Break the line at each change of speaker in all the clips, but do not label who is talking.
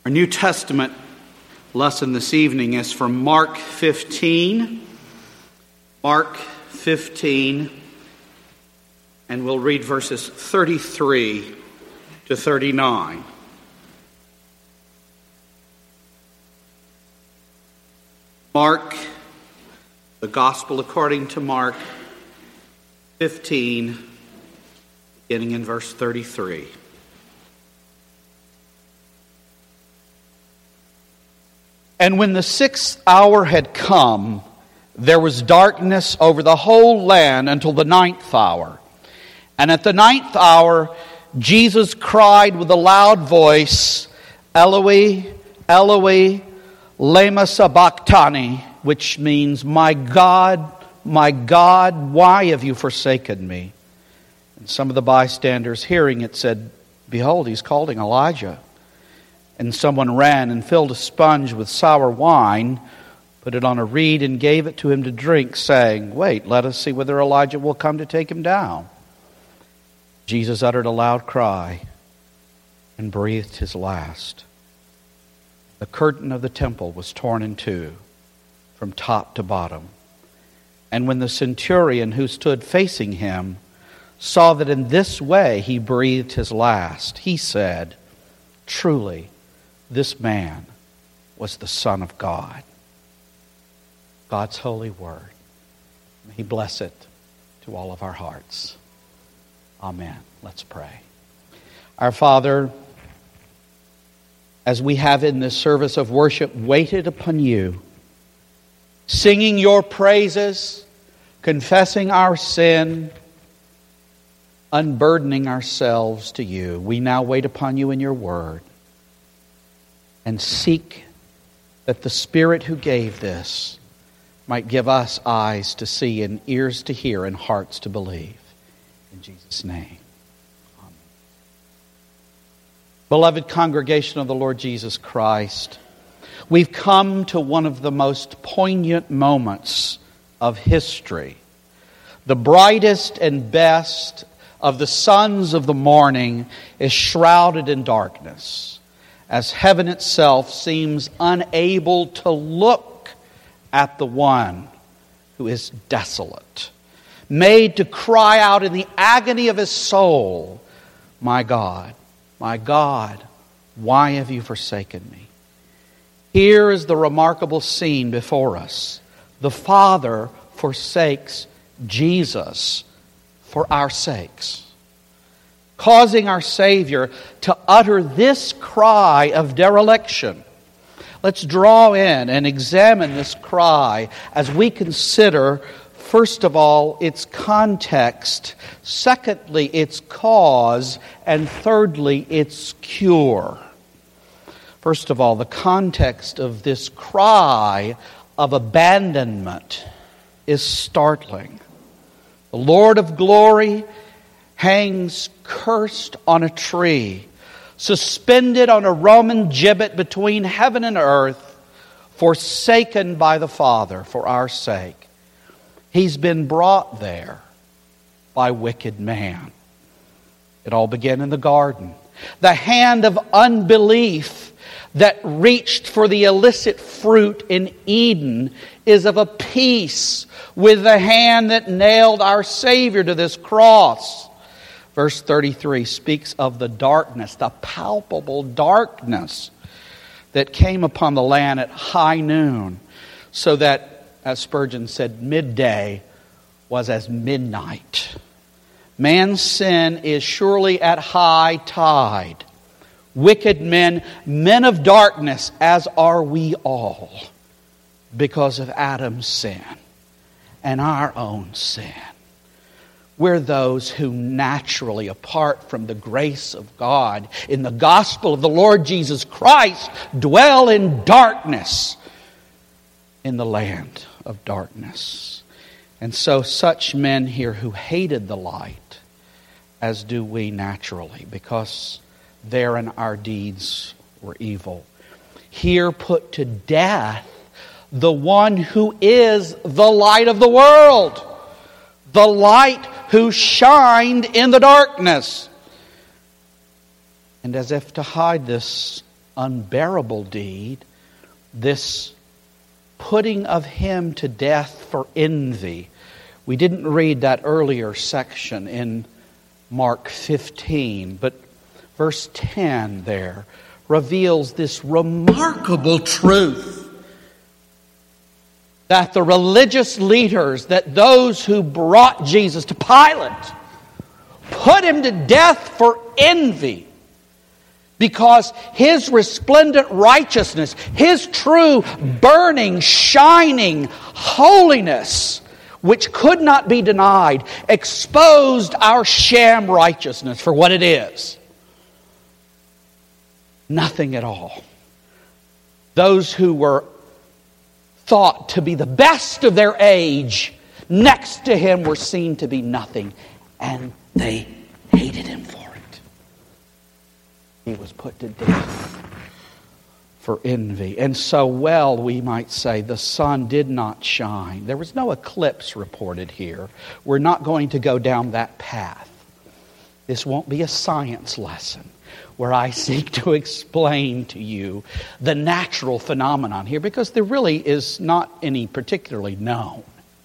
Our New Testament lesson this evening is from Mark 15. Mark 15, and we'll read verses 33 to 39. Mark, the Gospel according to Mark 15, beginning in verse 33. And when the 6th hour had come, there was darkness over the whole land until the 9th hour. And at the 9th hour, Jesus cried with a loud voice, Eloi, Eloi, lema sabachthani, which means, my God, why have you forsaken me? And some of the bystanders hearing it said, behold, he's calling Elijah. And someone ran and filled a sponge with sour wine, put it on a reed, and gave it to him to drink, saying, wait, let us see whether Elijah will come to take him down. Jesus uttered a loud cry and breathed his last. The curtain of the temple was torn in two, from top to bottom. And when the centurion who stood facing him saw that in this way he breathed his last, he said, truly, this man was the Son of God. God's holy word. May He bless it to all of our hearts. Amen. Let's pray. Our Father, as we have in this service of worship waited upon You, singing Your praises, confessing our sin, unburdening ourselves to You, we now wait upon You in Your word and seek that the Spirit who gave this might give us eyes to see and ears to hear and hearts to believe. In Jesus' name. Amen. Beloved congregation of the Lord Jesus Christ, we've come to one of the most poignant moments of history. The brightest and best of the sons of the morning is shrouded in darkness, as heaven itself seems unable to look at the one who is desolate, made to cry out in the agony of his soul, my God, why have you forsaken me? Here is the remarkable scene before us. The Father forsakes Jesus for our sakes, causing our Savior to utter this cry of dereliction. Let's draw in and examine this cry as we consider, first of all, its context, secondly, its cause, and thirdly, its cure. First of all, the context of this cry of abandonment is startling. The Lord of glory hangs cursed on a tree, suspended on a Roman gibbet between heaven and earth, forsaken by the Father for our sake. He's been brought there by wicked man. It all began in the garden. The hand of unbelief that reached for the illicit fruit in Eden is of a piece with the hand that nailed our Savior to this cross. Verse 33 speaks of the darkness, the palpable darkness that came upon the land at high noon, so that, as Spurgeon said, midday was as midnight. Man's sin is surely at high tide. Wicked men, men of darkness, as are we all, because of Adam's sin and our own sin. We're those who naturally, apart from the grace of God, in the gospel of the Lord Jesus Christ, dwell in darkness, in the land of darkness. And so such men here who hated the light, as do we naturally, because therein our deeds were evil, here put to death the one who is the light of the world, the light who shined in the darkness. And as if to hide this unbearable deed, this putting of him to death for envy. We didn't read that earlier section in Mark 15, but verse 10 there reveals this remarkable truth that the religious leaders, that those who brought Jesus to Pilate, put him to death for envy, because his resplendent righteousness, his true burning, shining holiness, which could not be denied, exposed our sham righteousness for what it is. Nothing at all. Those who were thought to be the best of their age next to him were seen to be nothing, and they hated him for it. He was put to death for envy. And so, well, we might say, the sun did not shine. There was no eclipse reported here. We're not going to go down that path. This won't be a science lesson where I seek to explain to you the natural phenomenon here, because there really is not any particularly known.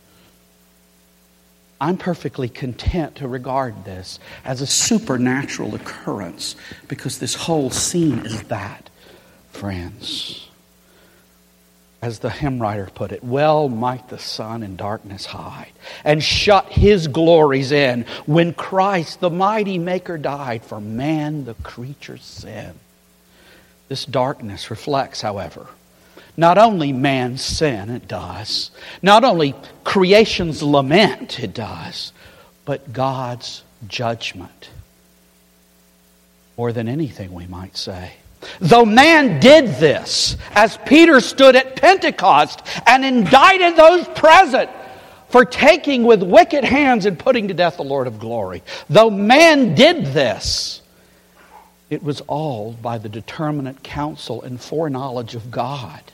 I'm perfectly content to regard this as a supernatural occurrence, because this whole scene is that, friends. As the hymn writer put it, well might the sun in darkness hide and shut his glories in when Christ, the mighty Maker, died for man, the creature's sin. This darkness reflects, however, not only man's sin, it does, not only creation's lament, it does, but God's judgment. More than anything, we might say. Though man did this, as Peter stood at Pentecost and indicted those present for taking with wicked hands and putting to death the Lord of glory. Though man did this, it was all by the determinate counsel and foreknowledge of God.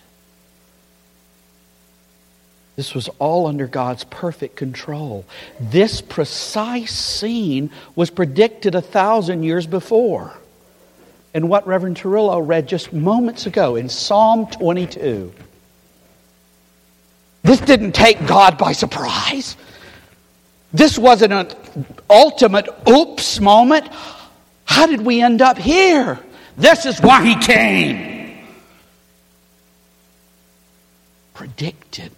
This was all under God's perfect control. This precise scene was predicted 1,000 years before. And what Reverend Turillo read just moments ago in Psalm 22. This didn't take God by surprise. This wasn't an ultimate oops moment. How did we end up here? This is why he came. Predicted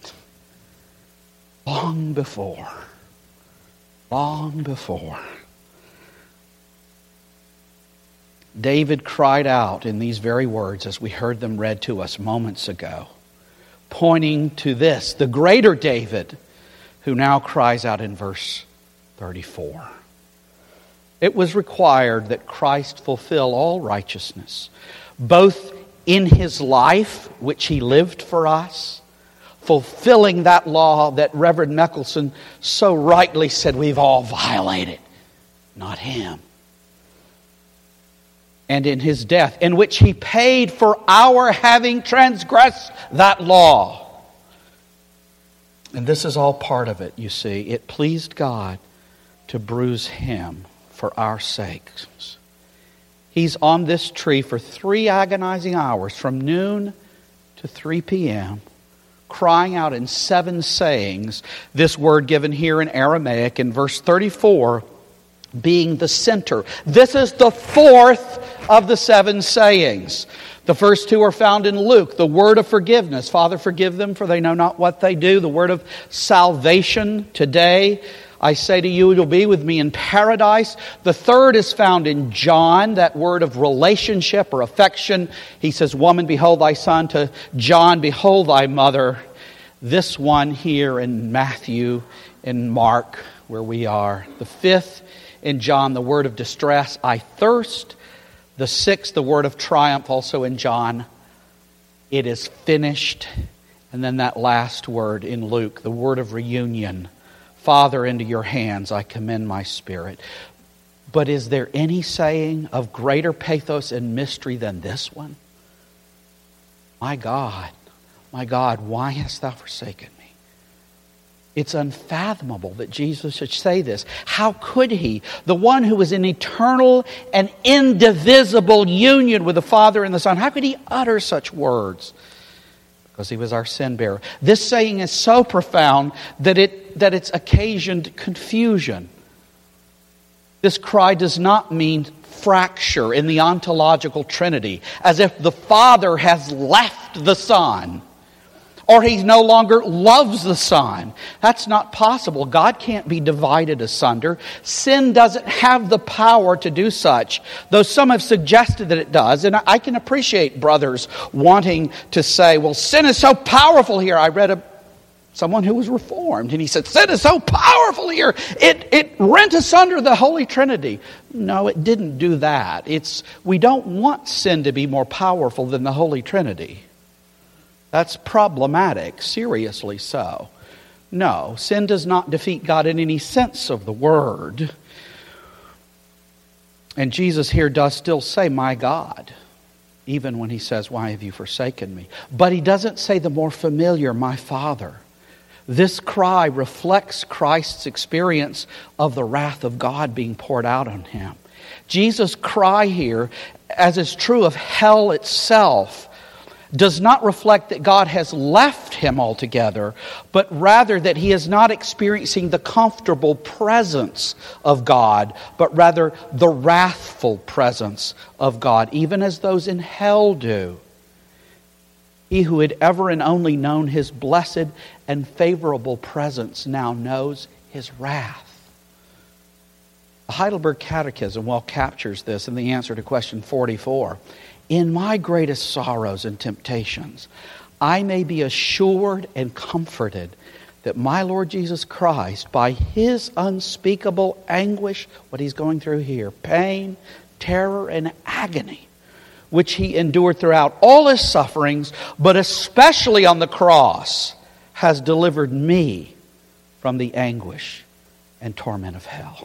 long before. Long before. David cried out in these very words as we heard them read to us moments ago, pointing to this, the greater David, who now cries out in verse 34. It was required that Christ fulfill all righteousness, both in his life, which he lived for us, fulfilling that law that Reverend Meckelson so rightly said we've all violated, not him. And in his death, in which he paid for our having transgressed that law. And this is all part of it, you see. It pleased God to bruise him for our sakes. He's on this tree for 3 agonizing hours, from noon to 3 p.m., crying out in 7 sayings, this word given here in Aramaic in verse 34, being the center. This is the 4th of the 7 sayings. The first 2 are found in Luke. The word of forgiveness. Father, forgive them, for they know not what they do. The word of salvation. Today, I say to you, you'll be with me in paradise. The 3rd is found in John. That word of relationship or affection. He says, woman, behold thy son. To John, behold thy mother. This one here in Matthew, in Mark, where we are. The 5th in John, the word of distress. I thirst. The 6th, the word of triumph, also in John. It is finished. And then that last word in Luke, the word of reunion. Father, into your hands I commend my spirit. But is there any saying of greater pathos and mystery than this one? My God, why hast thou forsaken me? It's unfathomable that Jesus should say this. How could he, the one who was in eternal and indivisible union with the Father and the Son, how could he utter such words? Because he was our sin bearer. This saying is so profound that it's occasioned confusion. This cry does not mean fracture in the ontological Trinity, as if the Father has left the Son, or he no longer loves the Son. That's not possible. God can't be divided asunder. Sin doesn't have the power to do such, though some have suggested that it does. And I can appreciate brothers wanting to say, well, sin is so powerful here. I read someone who was Reformed, and he said, sin is so powerful here. It rent asunder the Holy Trinity. No, it didn't do that. We don't want sin to be more powerful than the Holy Trinity. That's problematic, seriously so. No, sin does not defeat God in any sense of the word. And Jesus here does still say, my God, even when he says, why have you forsaken me? But he doesn't say the more familiar, my Father. This cry reflects Christ's experience of the wrath of God being poured out on him. Jesus' cry here, as is true of hell itself, does not reflect that God has left him altogether, but rather that he is not experiencing the comfortable presence of God, but rather the wrathful presence of God, even as those in hell do. He who had ever and only known his blessed and favorable presence now knows his wrath. The Heidelberg Catechism well captures this in the answer to question 44. In my greatest sorrows and temptations, I may be assured and comforted that my Lord Jesus Christ, by his unspeakable anguish, what he's going through here, pain, terror, and agony, which he endured throughout all his sufferings, but especially on the cross, has delivered me from the anguish and torment of hell.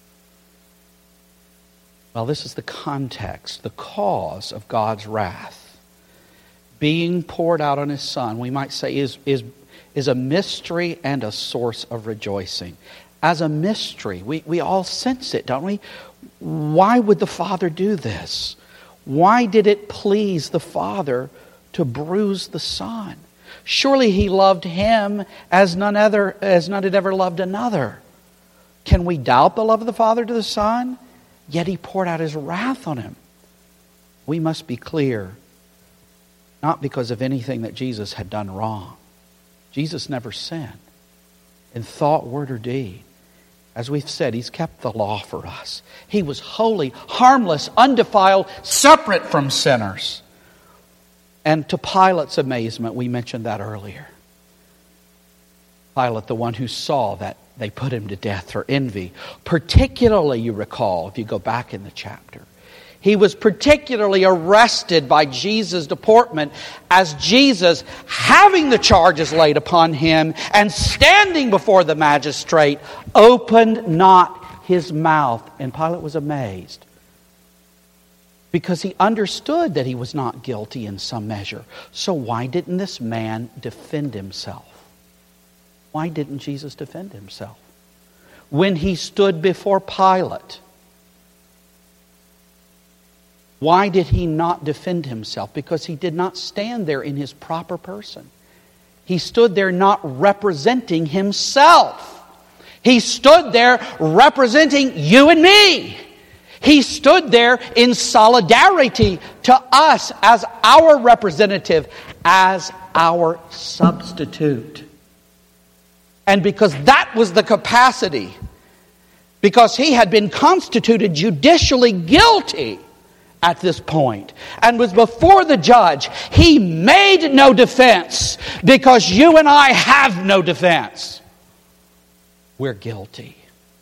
Well, this is the context, the cause of God's wrath being poured out on his Son, we might say is a mystery and a source of rejoicing. As a mystery, we all sense it, don't we? Why would the Father do this? Why did it please the Father to bruise the Son? Surely he loved him as none had ever loved another. Can we doubt the love of the Father to the Son? Yet he poured out his wrath on him. We must be clear, not because of anything that Jesus had done wrong. Jesus never sinned in thought, word, or deed. As we've said, he's kept the law for us. He was holy, harmless, undefiled, separate from sinners. And to Pilate's amazement, we mentioned that earlier. Pilate, the one who saw that they put him to death for envy. Particularly, you recall, if you go back in the chapter, he was particularly arrested by Jesus' deportment as Jesus, having the charges laid upon him and standing before the magistrate, opened not his mouth. And Pilate was amazed, because he understood that he was not guilty in some measure. So why didn't this man defend himself? Why didn't Jesus defend himself? When he stood before Pilate, why did he not defend himself? Because he did not stand there in his proper person. He stood there not representing himself. He stood there representing you and me. He stood there in solidarity to us as our representative, as our substitute. And because that was the capacity, because he had been constituted judicially guilty at this point and was before the judge, he made no defense, because you and I have no defense. We're guilty.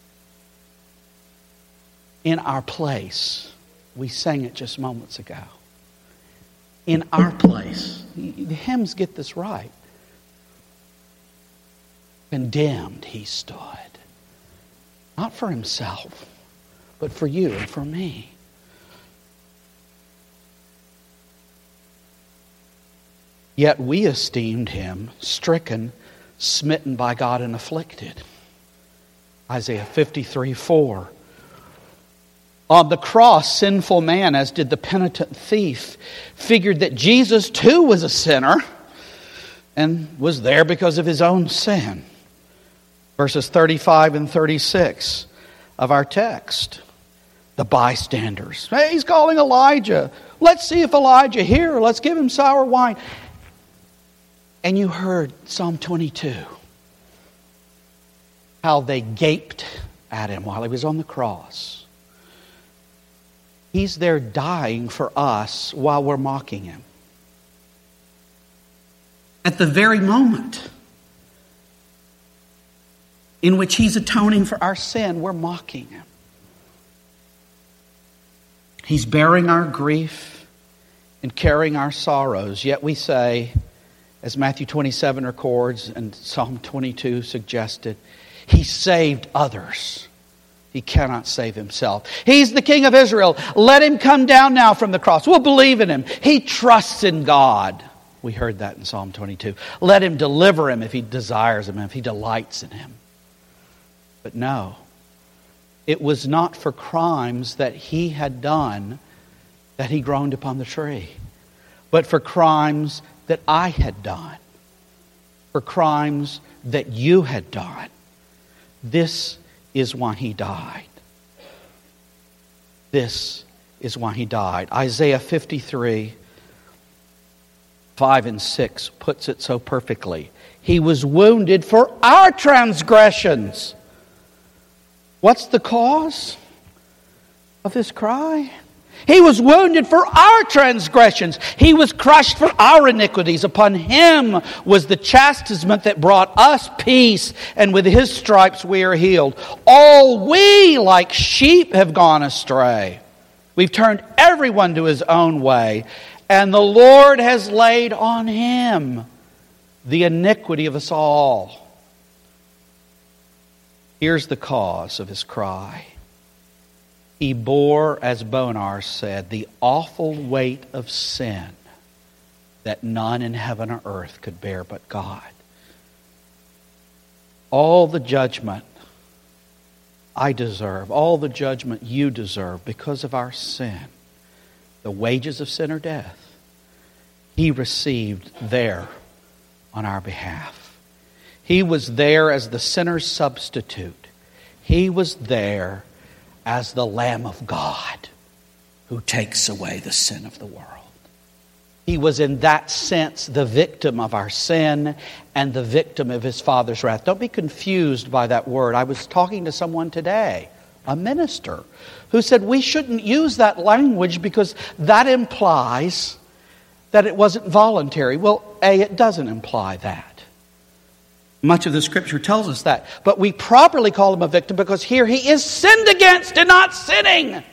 In our place, we sang it just moments ago. In our place, the hymns get this right. Condemned he stood, not for himself, but for you and for me. Yet we esteemed him stricken, smitten by God and afflicted. Isaiah 53:4. On the cross, sinful man, as did the penitent thief, figured that Jesus too was a sinner and was there because of his own sin. Verses 35 and 36 of our text. The bystanders. Hey, he's calling Elijah. Let's see if Elijah here. Let's give him sour wine. And you heard Psalm 22. How they gaped at him while he was on the cross. He's there dying for us while we're mocking him. At the very moment in which he's atoning for our sin, we're mocking him. He's bearing our grief and carrying our sorrows. Yet we say, as Matthew 27 records and Psalm 22 suggested, he saved others. He cannot save himself. He's the King of Israel. Let him come down now from the cross. We'll believe in him. He trusts in God. We heard that in Psalm 22. Let him deliver him if he desires him, if he delights in him. But no, it was not for crimes that he had done that he groaned upon the tree, but for crimes that I had done, for crimes that you had done. This is why he died. This is why he died. Isaiah 53, 5 and 6 puts it so perfectly. He was wounded for our transgressions. What's the cause of this cry? He was wounded for our transgressions. He was crushed for our iniquities. Upon him was the chastisement that brought us peace, and with his stripes we are healed. All we like sheep have gone astray. We've turned everyone to his own way, and the Lord has laid on him the iniquity of us all. Here's the cause of his cry. He bore, as Bonar said, the awful weight of sin that none in heaven or earth could bear but God. All the judgment I deserve, all the judgment you deserve because of our sin, the wages of sin are death, he received there on our behalf. He was there as the sinner's substitute. He was there as the Lamb of God who takes away the sin of the world. He was in that sense the victim of our sin and the victim of his Father's wrath. Don't be confused by that word. I was talking to someone today, a minister, who said we shouldn't use that language because that implies that it wasn't voluntary. Well, it doesn't imply that. Much of the Scripture tells us that. But we properly call him a victim because here he is sinned against and not sinning.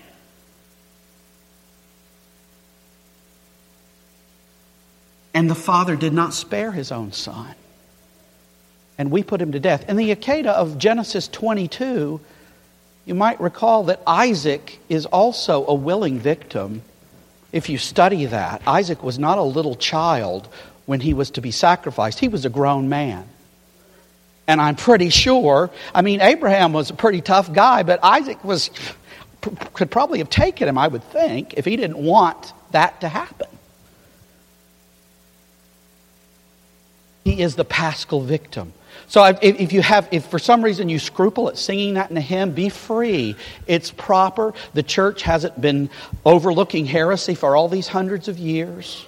And the Father did not spare his own Son. And we put him to death. In the Akedah of Genesis 22, you might recall that Isaac is also a willing victim. If you study that, Isaac was not a little child when he was to be sacrificed. He was a grown man. And I'm pretty sure, Abraham was a pretty tough guy, but Isaac could probably have taken him, I would think, if he didn't want that to happen. He is the paschal victim. So if for some reason you scruple at singing that in a hymn, be free. It's proper. The church hasn't been overlooking heresy for all these hundreds of years.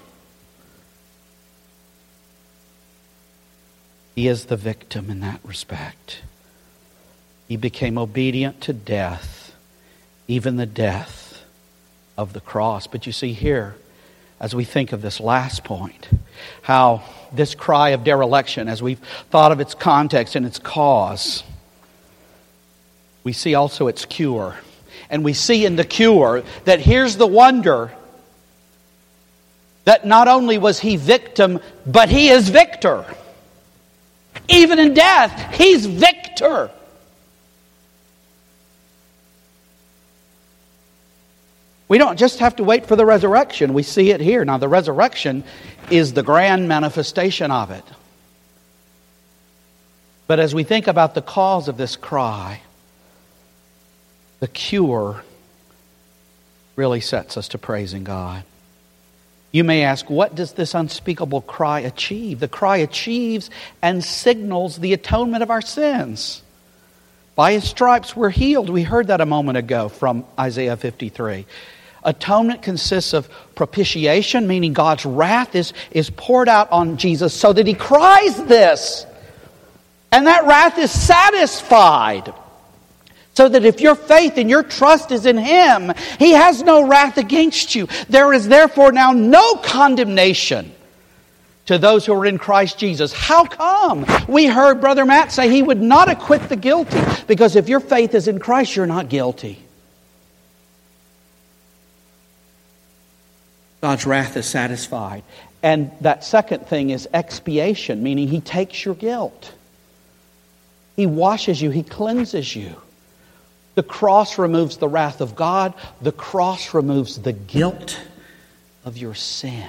He is the victim in that respect. He became obedient to death, even the death of the cross. But you see here, as we think of this last point, how this cry of dereliction, as we've thought of its context and its cause, we see also its cure. And we see in the cure that here's the wonder, that not only was he victim, but he is victor. Even in death, he's victor. We don't just have to wait for the resurrection. We see it here. Now, the resurrection is the grand manifestation of it. But as we think about the cause of this cry, the cure really sets us to praising God. You may ask, what does this unspeakable cry achieve? The cry achieves and signals the atonement of our sins. By His stripes we're healed. We heard that a moment ago from Isaiah 53. Atonement consists of propitiation, meaning God's wrath is poured out on Jesus so that He cries this. And that wrath is satisfied. So that if your faith and your trust is in Him, He has no wrath against you. There is therefore now no condemnation to those who are in Christ Jesus. How come? We heard Brother Matt say he would not acquit the guilty. Because if your faith is in Christ, you're not guilty. God's wrath is satisfied. And that second thing is expiation, meaning He takes your guilt. He washes you. He cleanses you. The cross removes the wrath of God. The cross removes the guilt of your sin.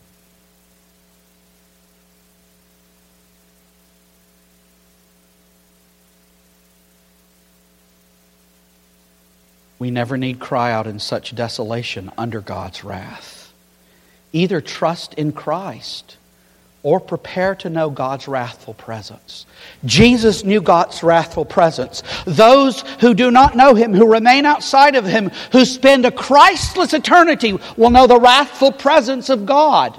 We never need cry out in such desolation under God's wrath. Either trust in Christ or prepare to know God's wrathful presence. Jesus knew God's wrathful presence. Those who do not know Him, who remain outside of Him, who spend a Christless eternity, will know the wrathful presence of God.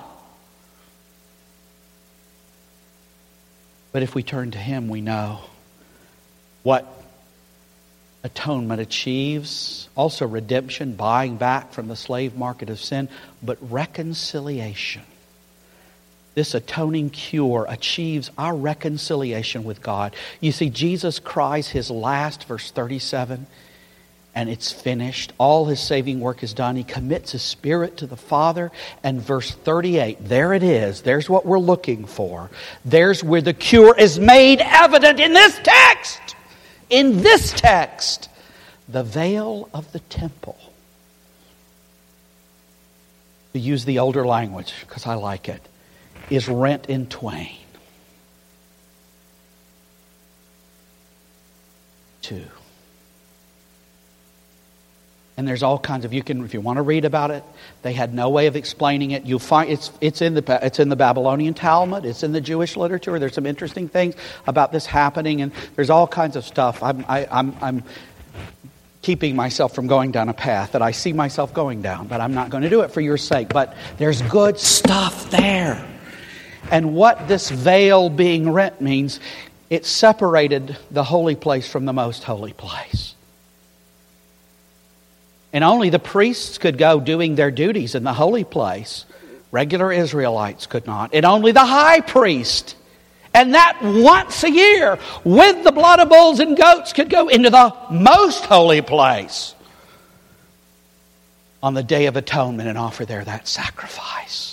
But if we turn to Him, we know what atonement achieves. Also redemption, buying back from the slave market of sin, but reconciliation. This atoning cure achieves our reconciliation with God. You see, Jesus cries His last, verse 37, and it's finished. All His saving work is done. He commits His Spirit to the Father. And verse 38, there it is. There's what we're looking for. There's where the cure is made evident in this text. In this text, the veil of the temple. To use the older language, because I like it, is rent in twain. Two. And there's all kinds of, if you want to read about it, they had no way of explaining it. You'll find it's in the Babylonian Talmud, it's in the Jewish literature. There's some interesting things about this happening, and there's all kinds of stuff. I'm keeping myself from going down a path that I see myself going down, but I'm not going to do it for your sake. But there's good stuff there. And what this veil being rent means, it separated the holy place from the most holy place. And only the priests could go doing their duties in the holy place. Regular Israelites could not. And only the high priest, and that once a year, with the blood of bulls and goats, could go into the most holy place on the Day of Atonement and offer there that sacrifice.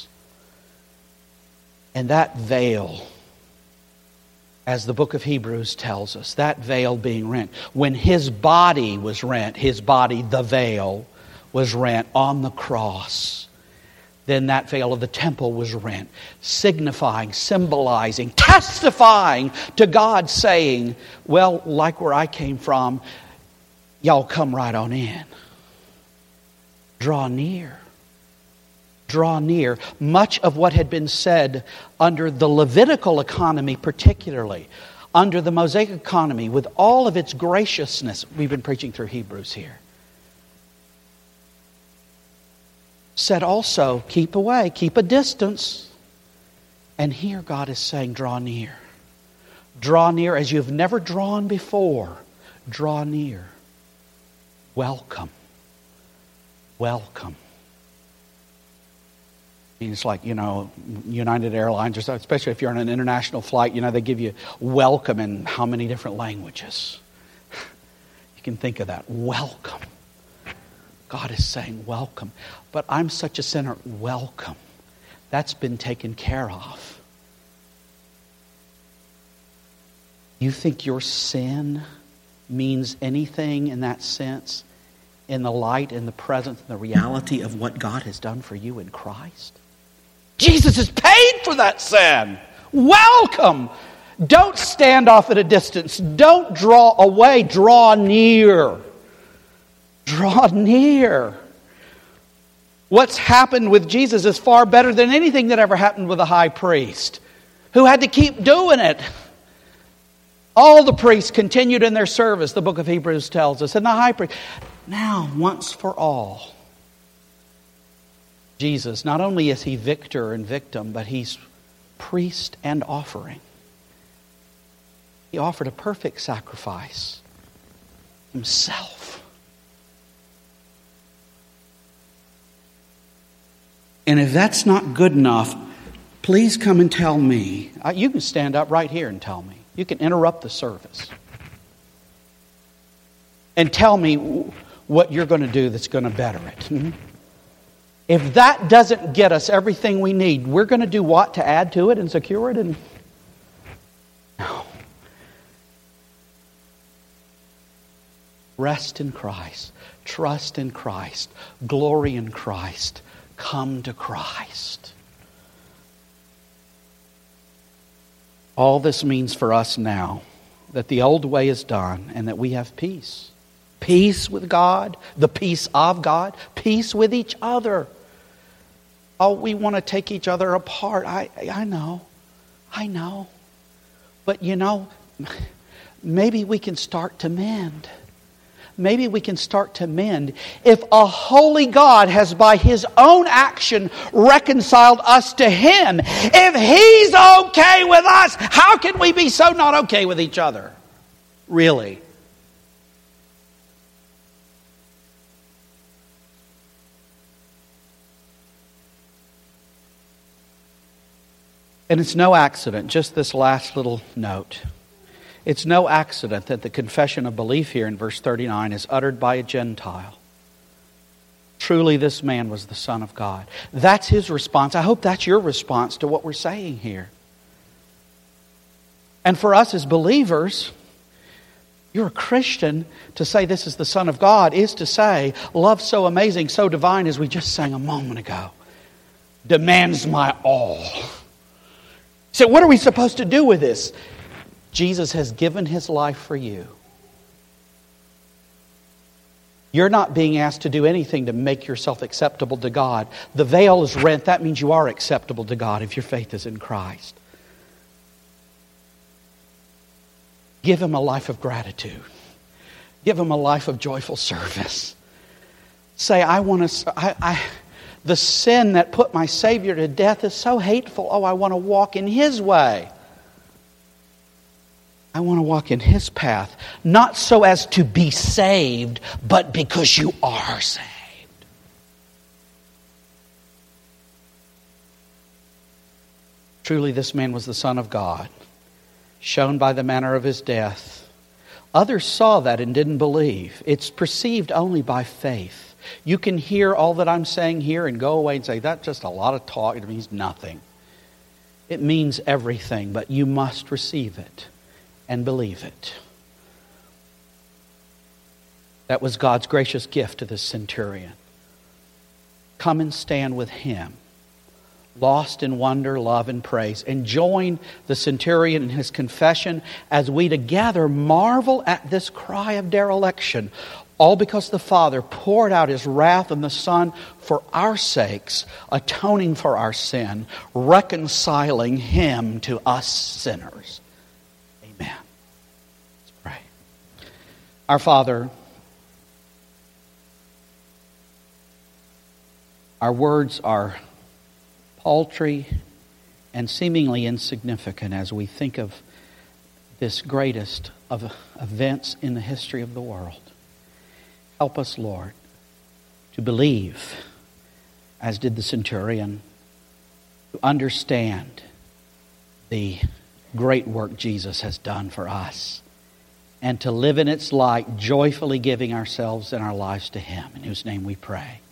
And that veil, as the book of Hebrews tells us, that veil being rent, when His body was rent, His body, the veil, was rent on the cross, then that veil of the temple was rent, signifying, symbolizing, testifying to God, saying, well, like where I came from, y'all come right on in. Draw near. Draw near. Much of what had been said under the Levitical economy, particularly under the Mosaic economy, with all of its graciousness, we've been preaching through Hebrews here, said also, keep away, keep a distance. And here God is saying, draw near. Draw near as you've never drawn before. Draw near. Welcome. Welcome. It's like, United Airlines, or so, especially if you're on an international flight, they give you welcome in how many different languages. You can think of that. Welcome. God is saying welcome. But I'm such a sinner. Welcome. That's been taken care of. You think your sin means anything in that sense in the light and the presence and the reality of what God has done for you in Christ? Jesus has paid for that sin. Welcome. Don't stand off at a distance. Don't draw away. Draw near. Draw near. What's happened with Jesus is far better than anything that ever happened with a high priest, who had to keep doing it. All the priests continued in their service, the book of Hebrews tells us. And the high priest, now, once for all, Jesus, not only is He victor and victim, but He's priest and offering. He offered a perfect sacrifice, Himself. And if that's not good enough, please come and tell me. You can stand up right here and tell me. You can interrupt the service and tell me what you're going to do that's going to better it. If that doesn't get us everything we need, we're going to do what to add to it and secure it? And no. Rest in Christ. Trust in Christ. Glory in Christ. Come to Christ. All this means for us now that the old way is done and that we have peace. Peace with God, the peace of God, peace with each other. Oh, we want to take each other apart. I know. But maybe we can start to mend. Maybe we can start to mend. If a holy God has by His own action reconciled us to Him, if He's okay with us, how can we be so not okay with each other? Really? And it's no accident, just this last little note. It's no accident that the confession of belief here in verse 39 is uttered by a Gentile. Truly this man was the Son of God. That's his response. I hope that's your response to what we're saying here. And for us as believers, you're a Christian, to say this is the Son of God is to say love so amazing, so divine, as we just sang a moment ago, demands my all. So what are we supposed to do with this? Jesus has given His life for you. You're not being asked to do anything to make yourself acceptable to God. The veil is rent. That means you are acceptable to God if your faith is in Christ. Give Him a life of gratitude. Give Him a life of joyful service. Say, the sin that put my Savior to death is so hateful. Oh, I want to walk in His way. I want to walk in His path. Not so as to be saved, but because you are saved. Truly this man was the Son of God, shown by the manner of His death. Others saw that and didn't believe. It's perceived only by faith. You can hear all that I'm saying here and go away and say, that's just a lot of talk. It means nothing. It means everything, but you must receive it and believe it. That was God's gracious gift to this centurion. Come and stand with him, lost in wonder, love, and praise, and join the centurion in his confession as we together marvel at this cry of dereliction. All because the Father poured out His wrath on the Son for our sakes, atoning for our sin, reconciling Him to us sinners. Amen. Let's pray. Our Father, our words are paltry and seemingly insignificant as we think of this greatest of events in the history of the world. Help us, Lord, to believe, as did the centurion, to understand the great work Jesus has done for us, and to live in its light, joyfully giving ourselves and our lives to Him, in whose name we pray.